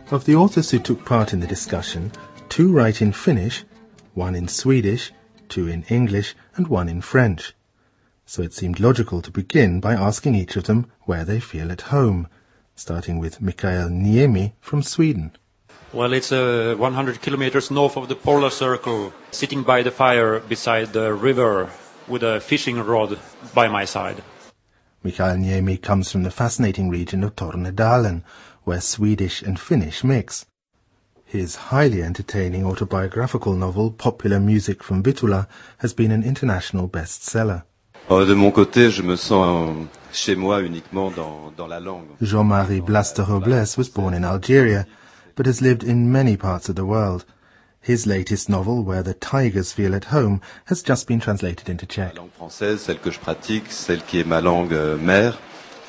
Of the authors who took part in the discussion, 2 write in Finnish, 1 in Swedish, 2 in English, and 1 in French. So it seemed logical to begin by asking each of them where they feel at home, starting with Mikael Niemi from Sweden. Well, it's 100 kilometers north of the polar circle, sitting by the fire beside the river with a fishing rod by my side. Mikael Niemi comes from the fascinating region of Tornedalen, where Swedish and Finnish mix. His highly entertaining autobiographical novel, Popular Music from Vittula, has been an international bestseller. De mon côté, je me sens chez moi uniquement dans la langue. Jean-Marie Blaster-Robles was born in Algeria, but has lived in many parts of the world. His latest novel, Where the Tigers Feel at Home, has just been translated into Czech. La langue française, celle que je pratique, celle qui est ma langue mère.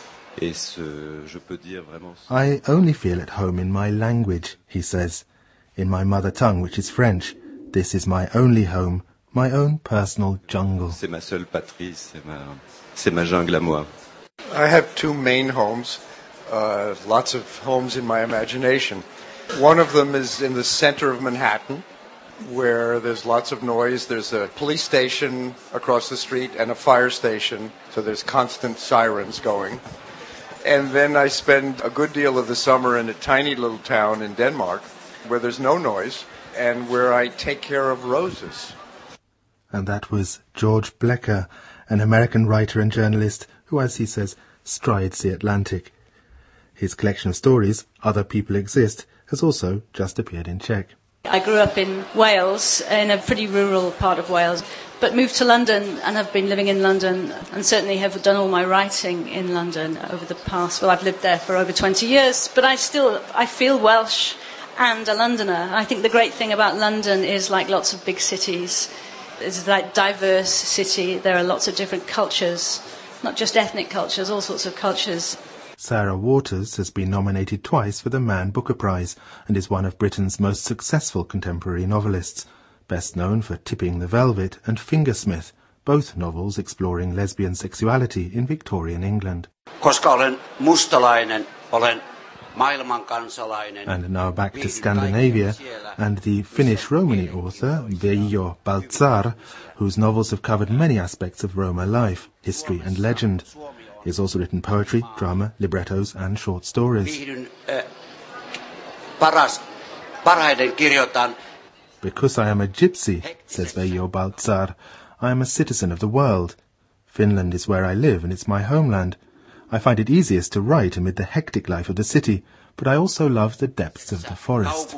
Je peux dire vraiment... I only feel at home in my language, he says, in my mother tongue, which is French. This is my only home, my own personal jungle. C'est ma seule patrie, c'est ma jungle à moi. I have 2 main homes, lots of homes in my imagination. One of them is in the center of Manhattan, where there's lots of noise. There's a police station across the street and a fire station, so there's constant sirens going. And then I spend a good deal of the summer in a tiny little town in Denmark, where there's no noise, and where I take care of roses. And that was George Blecker, an American writer and journalist who, as he says, strides the Atlantic. His collection of stories, Other People Exist, has also just appeared in Czech. I grew up in Wales, in a pretty rural part of Wales, but moved to London and have been living in London and certainly have done all my writing in London over the past. Well, I've lived there for over 20 years, but I feel Welsh and a Londoner. I think the great thing about London is, like lots of big cities, it's that diverse city. There are lots of different cultures, not just ethnic cultures, all sorts of cultures. Sarah Waters has been nominated twice for the Man Booker Prize and is one of Britain's most successful contemporary novelists, best known for Tipping the Velvet and Fingersmith, both novels exploring lesbian sexuality in Victorian England. Koska olen mustalainen, olen maailmankansalainen. And now back to Scandinavia and the Finnish Romani author Veijo Baltzar, whose novels have covered many aspects of Roma life, history and legend. He has also written poetry, drama, librettos and short stories. Because I am a gypsy, says Veijo Baltzar, I am a citizen of the world. Finland is where I live and it's my homeland. I find it easiest to write amid the hectic life of the city, but I also love the depths of the forest.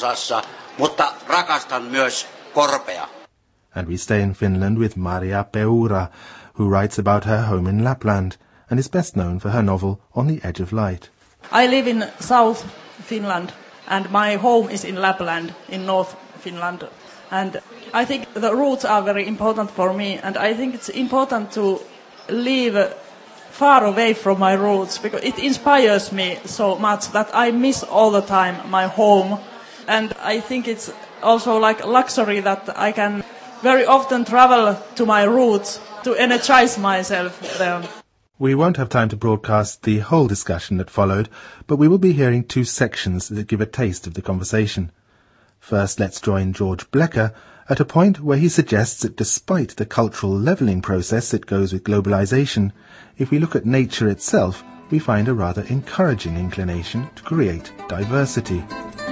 And we stay in Finland with Maria Peura, who writes about her home in Lapland and is best known for her novel On the Edge of Light. I live in South Finland and my home is in Lapland, in North Finland. And I think the roots are very important for me, and I think it's important to live far away from my roots because it inspires me so much that I miss all the time my home. And I think it's also like luxury that I can very often travel to my roots to energize myself there. We won't have time to broadcast the whole discussion that followed, but we will be hearing 2 sections that give a taste of the conversation. First, let's join George Blecker at a point where he suggests that despite the cultural levelling process that goes with globalization, if we look at nature itself, we find a rather encouraging inclination to create diversity.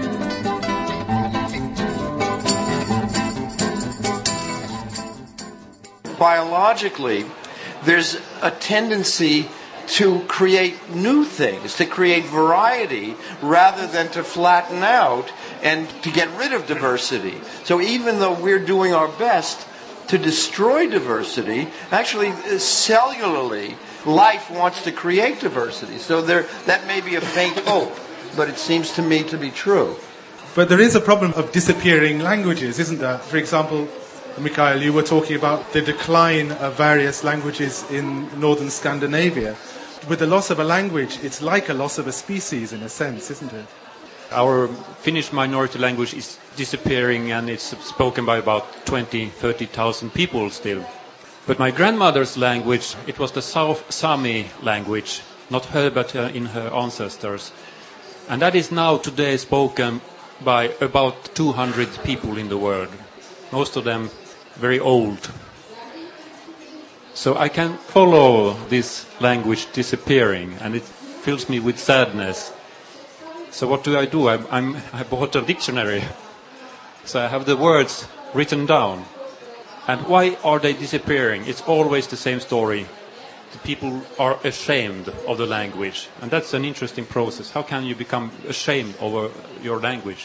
Biologically, there's a tendency to create new things, to create variety, rather than to flatten out and to get rid of diversity. So even though we're doing our best to destroy diversity, actually, cellularly, life wants to create diversity. So that may be a faint hope, but it seems to me to be true. But there is a problem of disappearing languages, isn't there? For example, Mikael, you were talking about the decline of various languages in northern Scandinavia. With the loss of a language, it's like a loss of a species in a sense, isn't it? Our Finnish minority language is disappearing and it's spoken by about 20,000-30,000 people still. But my grandmother's language, it was the South Sami language, not her but in her ancestors. And that is now today spoken by about 200 people in the world, most of them very old. So I can follow this language disappearing, and it fills me with sadness. So what do? I bought a dictionary. So I have the words written down. And why are they disappearing? It's always the same story. The people are ashamed of the language. And that's an interesting process. How can you become ashamed of your language?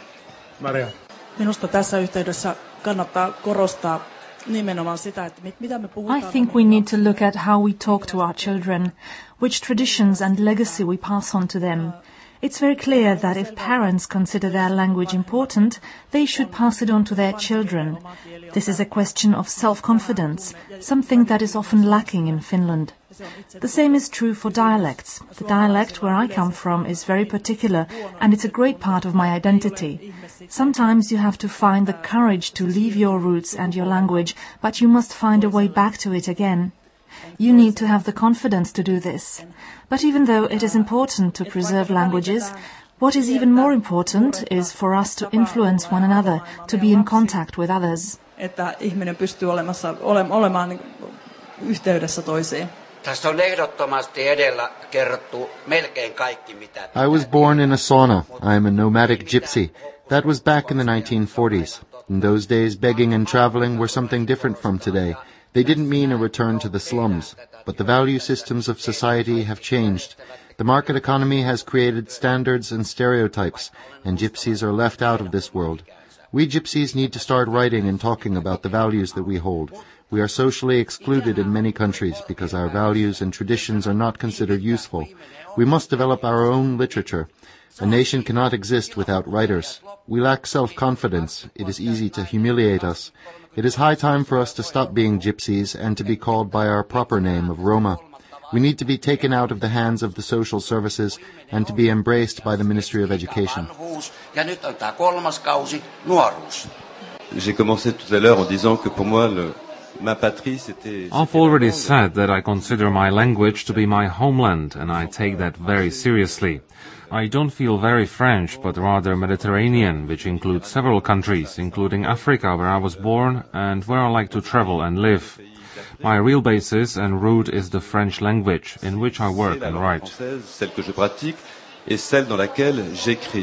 Maria. Minusta tässä yhteydessä kannattaa korostaa nimenomaan sitä, että mitä me puhutaan. I think we need to look at how we talk to our children, which traditions and legacy we pass on to them. It's very clear that if parents consider their language important, they should pass it on to their children. This is a question of self-confidence, something that is often lacking in Finland. The same is true for dialects. The dialect where I come from is very particular, and it's a great part of my identity. Sometimes you have to find the courage to leave your roots and your language, but you must find a way back to it again. You need to have the confidence to do this. But even though it is important to preserve languages, what is even more important is for us to influence one another, to be in contact with others. Että ihminen pystyy olemaan yhteydessä toisiin. Tässä on ehdottomasti edellä kerrottu melkein kaikki, mitä... I was born in a sauna. I am a nomadic gypsy. That was back in the 1940s. In those days, begging and traveling were something different from today. They didn't mean a return to the slums, but the value systems of society have changed. The market economy has created standards and stereotypes, and gypsies are left out of this world. We gypsies need to start writing and talking about the values that we hold. We are socially excluded in many countries because our values and traditions are not considered useful. We must develop our own literature. A nation cannot exist without writers. We lack self-confidence. It is easy to humiliate us. It is high time for us to stop being gypsies and to be called by our proper name of Roma. We need to be taken out of the hands of the social services and to be embraced by the Ministry of Education. Ja nyt on tämä kolmas kausi, nuoruus. J'ai commencé tout à l'heure en disant que pour moi, ma patrie, c'était... I've already said that I consider my language to be my homeland, and I take that very seriously. I don't feel very French, but rather Mediterranean, which includes several countries, including Africa, where I was born, and where I like to travel and live. My real basis and root is the French language, in which I work and write. Celle que je pratique et celle dans laquelle j'écris.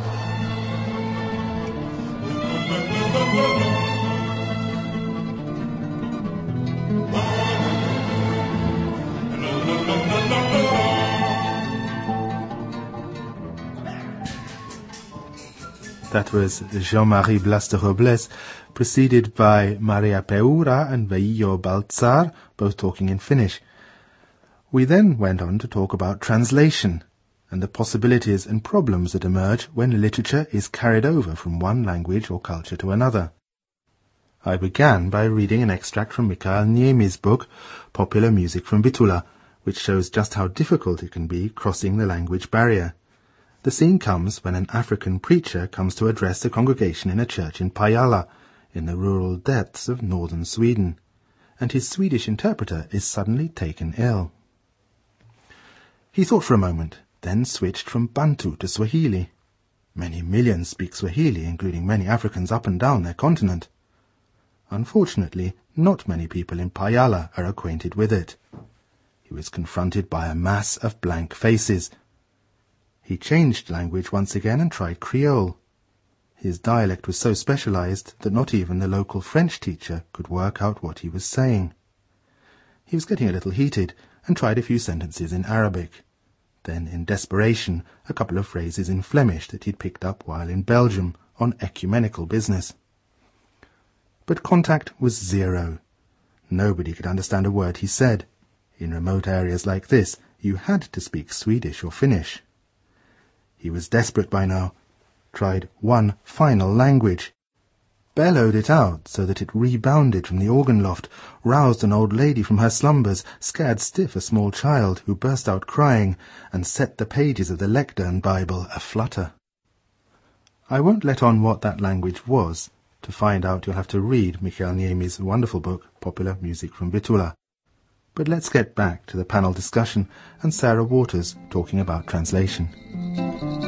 That was Jean-Marie Blas de Robles, preceded by Maria Peura and Veio Baltzar, both talking in Finnish. We then went on to talk about translation and the possibilities and problems that emerge when literature is carried over from one language or culture to another. I began by reading an extract from Mikael Niemi's book, Popular Music from Bitula, which shows just how difficult it can be crossing the language barrier. The scene comes when an African preacher comes to address the congregation in a church in Pajala, in the rural depths of northern Sweden, and his Swedish interpreter is suddenly taken ill. He thought for a moment, then switched from Bantu to Swahili. Many millions speak Swahili, including many Africans up and down their continent. Unfortunately, not many people in Pajala are acquainted with it. He was confronted by a mass of blank faces. He changed language once again and tried Creole. His dialect was so specialized that not even the local French teacher could work out what he was saying. He was getting a little heated and tried a few sentences in Arabic. Then, in desperation, a couple of phrases in Flemish that he'd picked up while in Belgium on ecumenical business. But contact was zero. Nobody could understand a word he said. In remote areas like this, you had to speak Swedish or Finnish. He was desperate by now, tried one final language, bellowed it out so that it rebounded from the organ loft, roused an old lady from her slumbers, scared stiff a small child who burst out crying, and set the pages of the Lectern Bible aflutter. I won't let on what that language was. To find out you'll have to read Mikael Niemi's wonderful book, Popular Music from Bitula. But let's get back to the panel discussion and Sarah Waters talking about translation.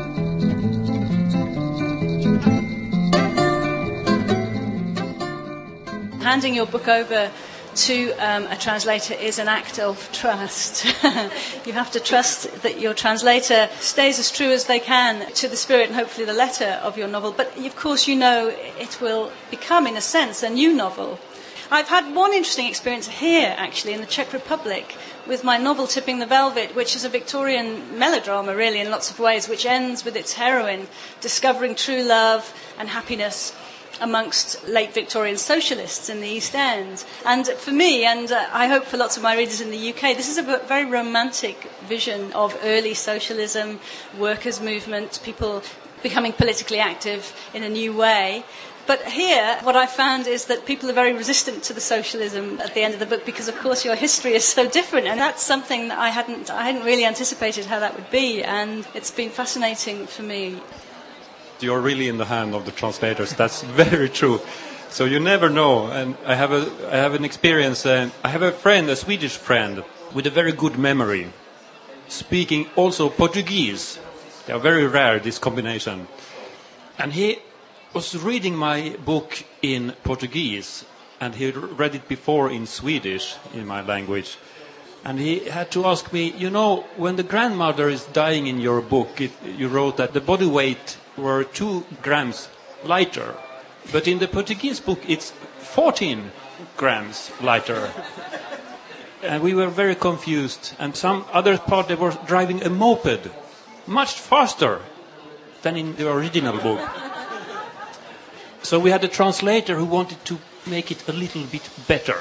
Handing your book over to a translator is an act of trust. You have to trust that your translator stays as true as they can to the spirit and hopefully the letter of your novel. But of course you know it will become, in a sense, a new novel. I've had one interesting experience here, actually, in the Czech Republic, with my novel Tipping the Velvet, which is a Victorian melodrama, really, in lots of ways, which ends with its heroine discovering true love and happiness amongst late Victorian socialists in the East End. And for me, and I hope for lots of my readers in the UK, this is a very romantic vision of early socialism, workers' movement, people becoming politically active in a new way. But here, what I found is that people are very resistant to the socialism at the end of the book because, of course, your history is so different. And that's something that I hadn't really anticipated how that would be. And it's been fascinating for me. You're really in the hand of the translators. That's very true. So you never know. And I have an experience. I have a friend, a Swedish friend, with a very good memory, speaking also Portuguese. They are very rare, this combination. And he was reading my book in Portuguese, and he read it before in Swedish, in my language. And he had to ask me, you know, when the grandmother is dying in your book, you wrote that the body weight were 2 grams lighter. But in the Portuguese book, it's 14 grams lighter. And we were very confused. And some other part, they were driving a moped much faster than in the original book. So we had a translator who wanted to make it a little bit better.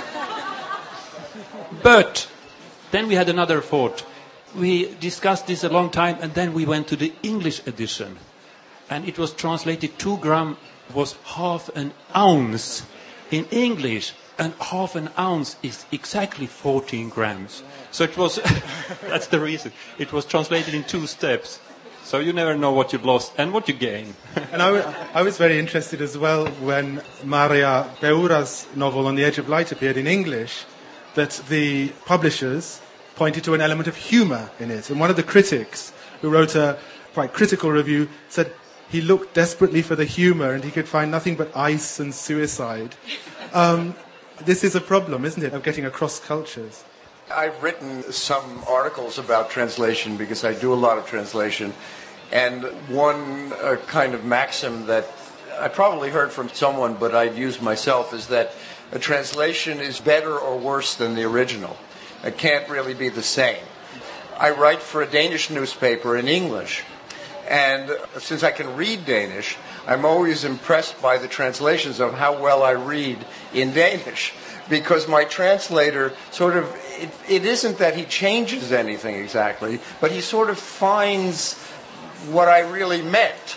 But then we had another thought. We discussed this a long time, and then we went to the English edition. And it was translated 2 gram was half an ounce in English. And half an ounce is exactly 14 grams. So it was, that's the reason. It was translated in 2 steps. So you never know what you've lost and what you gain. And I was very interested as well when Maria Beura's novel On the Edge of Light appeared in English, that the publishers pointed to an element of humour in it. And one of the critics, who wrote a quite critical review, said he looked desperately for the humour and he could find nothing but ice and suicide. This is a problem, isn't it, of getting across cultures? I've written some articles about translation because I do a lot of translation. And one kind of maxim that I probably heard from someone, but I'd use myself, is that a translation is better or worse than the original. It can't really be the same. I write for a Danish newspaper in English. And since I can read Danish, I'm always impressed by the translations of how well I read in Danish. Because my translator sort of, it isn't that he changes anything exactly, but he sort of finds what I really meant.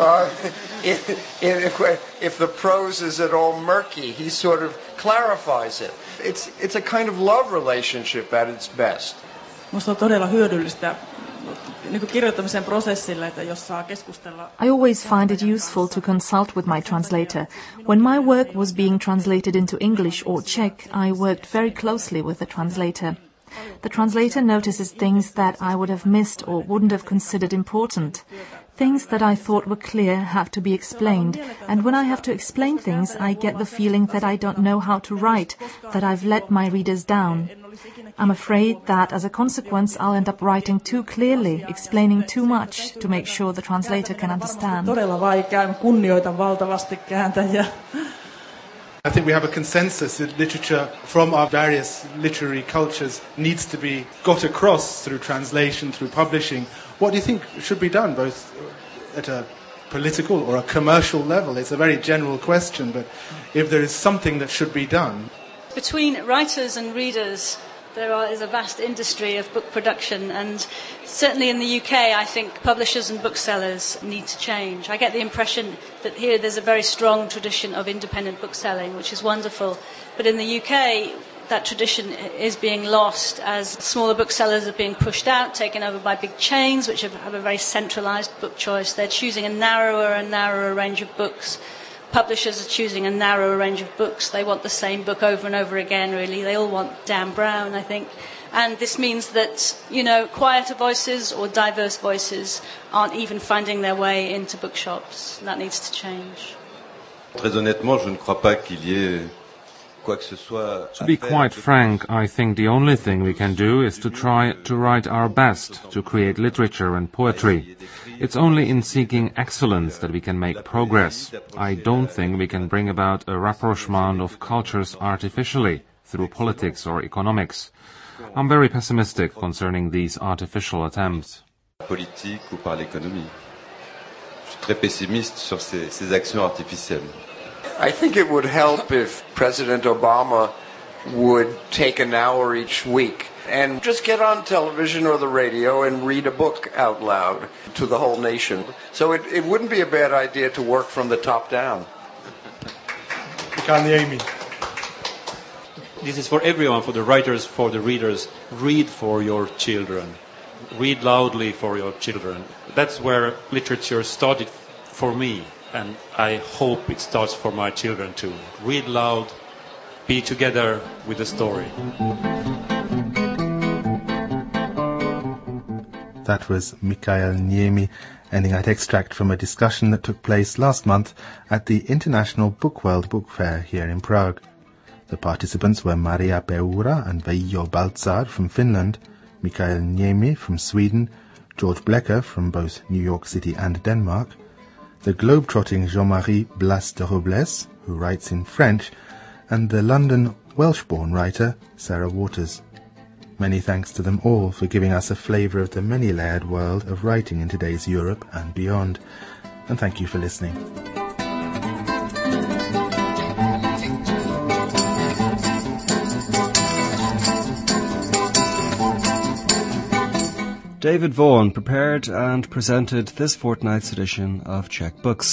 If the prose is at all murky, he sort of clarifies it. It's a kind of love relationship at its best. Minusta on todella hyödyllistä kirjoittamisen prosessille, että jos saa keskustella. I always find it useful to consult with my translator. When my work was being translated into English or Czech, I worked very closely with the translator. The translator notices things that I would have missed or wouldn't have considered important. Things that I thought were clear have to be explained, and when I have to explain things, I get the feeling that I don't know how to write, that I've let my readers down. I'm afraid that as a consequence I'll end up writing too clearly, explaining too much to make sure the translator can understand. Todella vaikea, kunnioitan valtavasti kääntäjiä. I think we have a consensus that literature from our various literary cultures needs to be got across through translation, through publishing. What do you think should be done, both at a political or a commercial level? It's a very general question, but if there is something that should be done. Between writers and readers, there is a vast industry of book production, and certainly in the UK, I think publishers and booksellers need to change. I get the impression that here there's a very strong tradition of independent bookselling, which is wonderful. But in the UK, that tradition is being lost as smaller booksellers are being pushed out, taken over by big chains, which have a very centralised book choice. They're choosing a narrower and narrower range of books. Publishers are choosing a narrower range of books. They want the same book over and over again, really. They all want Dan Brown, I think. And this means that, quieter voices or diverse voices aren't even finding their way into bookshops. That needs to change. Très honnêtement, je ne crois pas qu'il y ait To be quite frank, I think the only thing we can do is to try to write our best, to create literature and poetry. It's only in seeking excellence that we can make progress. I don't think we can bring about a rapprochement of cultures artificially, through politics or economics. I'm very pessimistic concerning these artificial attempts. Politique ou par l'économie. Je suis très pessimiste sur ces actions artificielles. I think it would help if President Obama would take an hour each week and just get on television or the radio and read a book out loud to the whole nation. So it wouldn't be a bad idea to work from the top down. Mikael Niemi. This is for everyone, for the writers, for the readers. Read for your children. Read loudly for your children. That's where literature started for me, and I hope it starts for my children too. Read loud, be together with the story. That was Mikael Niemi, ending that extract from a discussion that took place last month at the International Bookworld Book Fair here in Prague. The participants were Maria Peura and Veijo Baltzar from Finland, Mikael Niemi from Sweden, George Blecker from both New York City and Denmark, the globe-trotting Jean-Marie Blas de Robles, who writes in French, and the London Welsh-born writer Sarah Waters. Many thanks to them all for giving us a flavour of the many-layered world of writing in today's Europe and beyond. And thank you for listening. David Vaughan prepared and presented this fortnight's edition of Czech Books.